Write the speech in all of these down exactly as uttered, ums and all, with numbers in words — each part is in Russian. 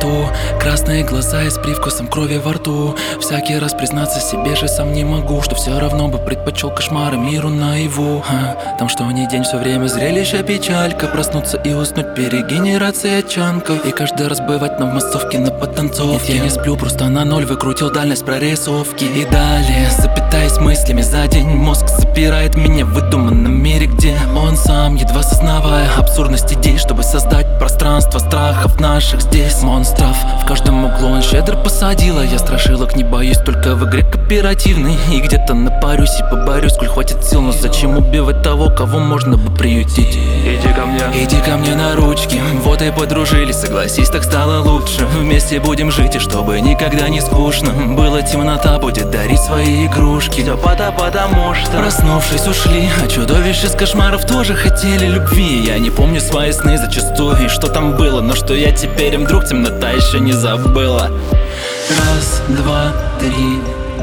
борту. Красные глаза и с привкусом крови во рту. Всякий раз признаться себе же сам не могу, что все равно бы предпочел кошмары миру наяву. а, Там что ни день все время зрелище печалька. Проснуться и уснуть, перегенерация чанков. И каждый раз бывать на массовке, на подтанцовке. Нет, я не сплю, просто на ноль выкрутил дальность прорисовки. И далее, запитаясь мыслями за день, мозг запирает меня в выдуманном мире, где он сам, едва сознавая абсурдность идей, чтобы создать пространство страхов наших здесь монстров. В каждом углу он щедро посадил, а я страшилок не боюсь, только в игре кооперативной. И где-то напарюсь и поборюсь, сколь хватит сил. Но зачем убивать того, кого можно бы приютить? Иди ко мне, иди ко мне на ручки. Вот и подружились, согласись, так стало лучше. Вместе будем жить, и чтобы никогда не скучно было, темнота будет дарить свои игрушки. Все пота потому что проснувшись ушли, а чудовища из кошмаров тоже хотели любви. Я не помню свои сны зачастую и что там было, но что я теперь им друг, темнота еще не забыла. Раз, два, три,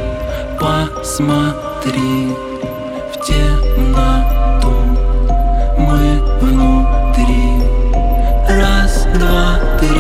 посмотри в темноту, мы внутри. Раз, два, три,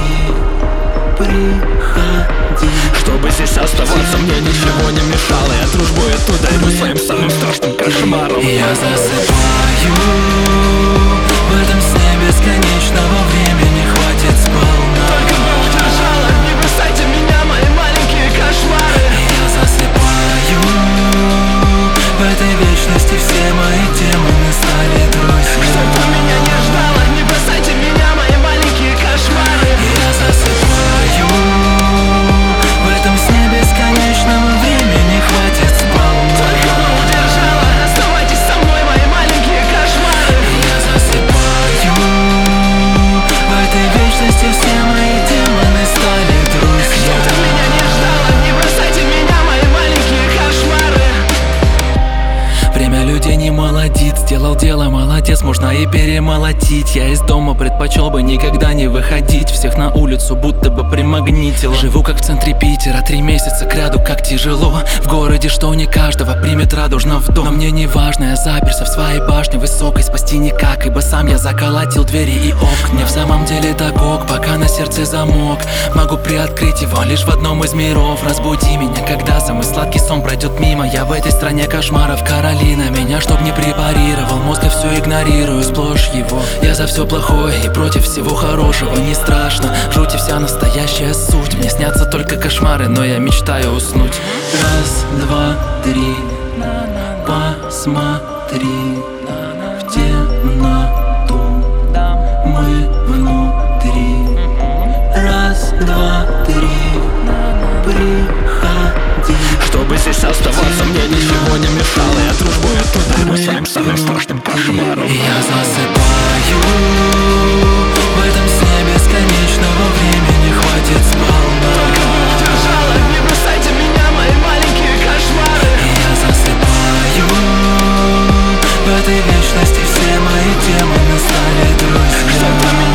приходи. Чтобы здесь оставаться, мне ничего не мешало. Я дружбу эту дарю своим самым страшным кошмаром. Я засыпаю в этом сне бесконечного времени, хватит сполна. Только бы удержала, не бросайте меня, мои маленькие кошмары. Я засыпаю в этой вечности, все мои демоны стали друзьями. Чтобы меня не ждала, не бросайте меня, мои маленькие кошмары. Я засыпаю в этом сне бесконечного времени, хватит сполна. Только бы удержала, оставайтесь со мной, мои маленькие кошмары. Я засыпаю в этой вечности, все мои демоны стали друзьями. Чтобы меня не ждала, не бросайте меня, мои маленькие кошмары. Время людей не молодит, сделал дело, молодец, можно и перемолотить. Я из дома предпочел бы никогда не выходить, всех на улицу будто бы примагнитил. Живу как в центре Питера, три месяца кряду, как тяжело. В городе, что не каждого примет радужно в дом. Но мне не важно, я заперся в своей башне высокой, спасти никак, ибо сам я заколотил двери и окна. Мне в самом деле так ок, пока на сердце замок. Могу приоткрыть его лишь в одном из миров. Разбуди меня, когда самый сладкий сон пройдет мимо. Я в этой стране кошмаров, Каролина меня чтоб не препарировал. Мозг я все игнорирую, сплошь его. Я за все плохое и против всего хорошего. Не страшно, жуть и вся настоящая суть. Мне снятся только кошмары, но я мечтаю уснуть. Раз, два, три, посмотри в темноту, мы внутри. Раз, два, три, приходи. Чтобы здесь оставаться, мне ничего не мешало. Я дружбу эту дарю своим самым страшным кошмаром. Я засыпаю в этом сне бесконечного времени, хватит сполна. Только бы удержала, не бросайте меня, мои маленькие кошмары. Я засыпаю в этой вечности, все мои демоны стали друзьями. Чтобы меня